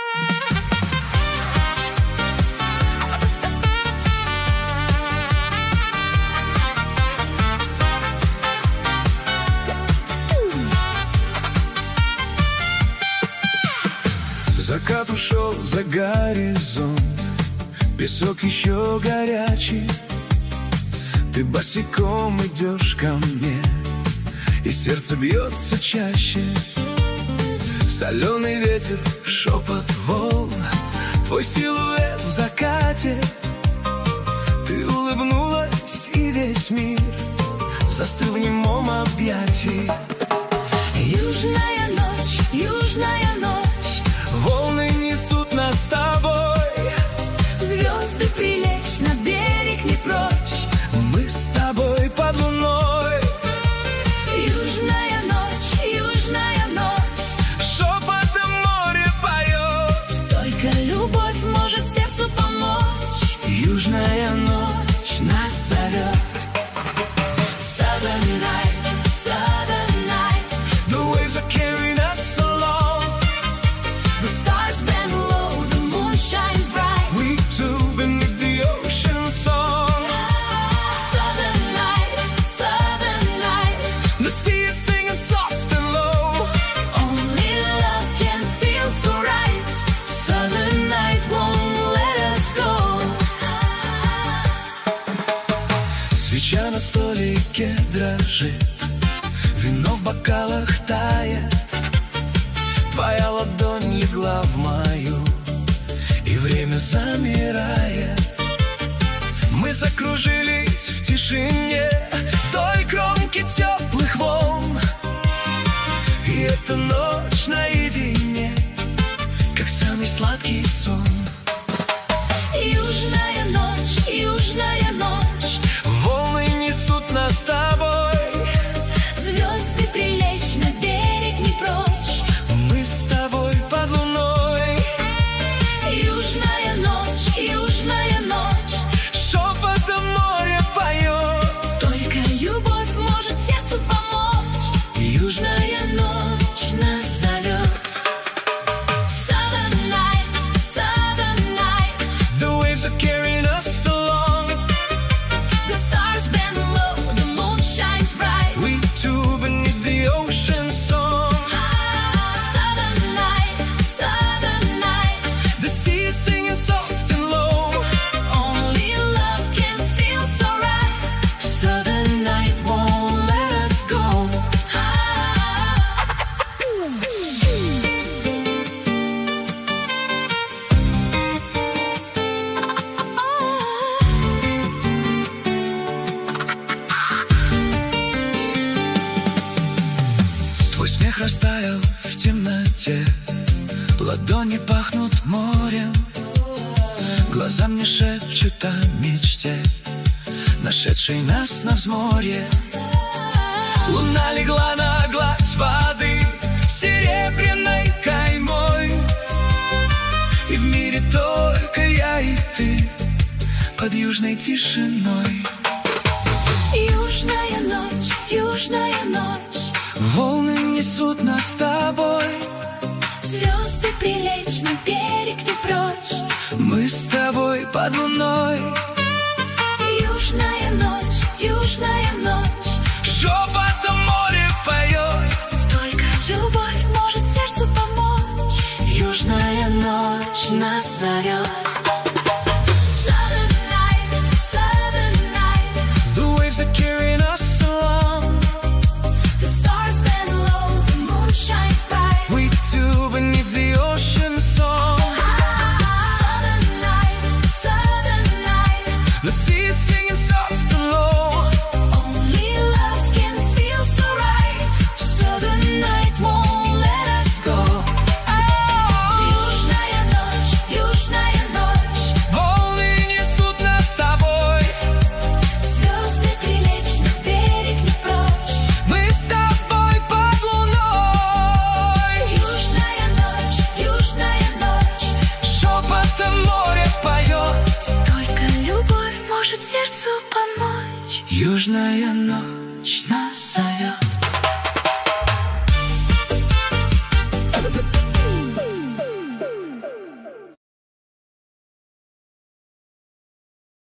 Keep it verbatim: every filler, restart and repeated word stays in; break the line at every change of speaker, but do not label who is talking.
Закат ушел за горизонт, песок еще горячий. Ты босиком идешь ко мне, и сердце бьется чаще. Соленый ветер, шепот волн, твой силуэт в закате. Ты улыбнулась, и весь мир застыл в немом объятии.
Южная ночь, южная ночь,
волны несут нас с тобой.
звезды прилечь на берег не прочь.
Мы с тобой под луной.
Южная ночь, южная ночь,
Шепотом море поет.
только любовь может сердцу помочь.
Южная ночь
Нас зовет. Southern night, southern night,
The waves are carrying us along.
the stars bend low, the moon shines bright.
We two beneath the ocean song.
Southern night, southern night,
The sea is singing soft and low.
only love can feel so right. Southern night won't let us go.
Свеча на столике дрожит, вино в бокалах тает. Твоя ладонь легла в мою, и время замирает. Мы закружились в тишине вдоль кромки теплых волн. И эта ночь наедине, как самый сладкий сон.
Южная ночь, южная ночь,
Волны несут нас с тобой.
звезды прилечь на берег не прочь.
Мы с тобой под луной.
Южная ночь, южная ночь,
Шепотом море поет.
только любовь может сердцу помочь. Южная ночь нас зовет. Southern night, southern night,
The waves are carrying us along.
the stars bend low, the moon shines bright.
We two beneath the ocean song.
Southern night, southern night,
The sea is singing soft and low.
only love can feel so right. Southern night won't let us go.
Твой смех растаял в темноте, ладони пахнут морем, глаза мне шепчут о мечте, нашедшей нас на взморье. Луна легла на гладь воды серебряной каймой, и в мире только я и ты под южной тишиной.
Южная ночь, южная ночь,
Волны несут нас с тобой.
звезды прилечь на берег не прочь.
Мы с тобой под луной.
Южная ночь, южная ночь,
Шепотом море поет.
только любовь может сердцу помочь. Южная ночь нас зовет. Southern night, southern night,
The waves are carrying us along.
the stars bend low, the moon shines bright.
We two beneath the ocean song.
Southern night, southern night,
The sea is singing soft and low.
only love can feel so right. Southern night won't let us go. Южная ночь, южная ночь,
Волны несут нас с тобой.
звезды прилечь на берег не прочь.
Мы с тобой под луной.
Южная ночь, южная ночь,
Шепотом море поет.
только любовь может сердцу помочь.
Южная ночь нас зовет.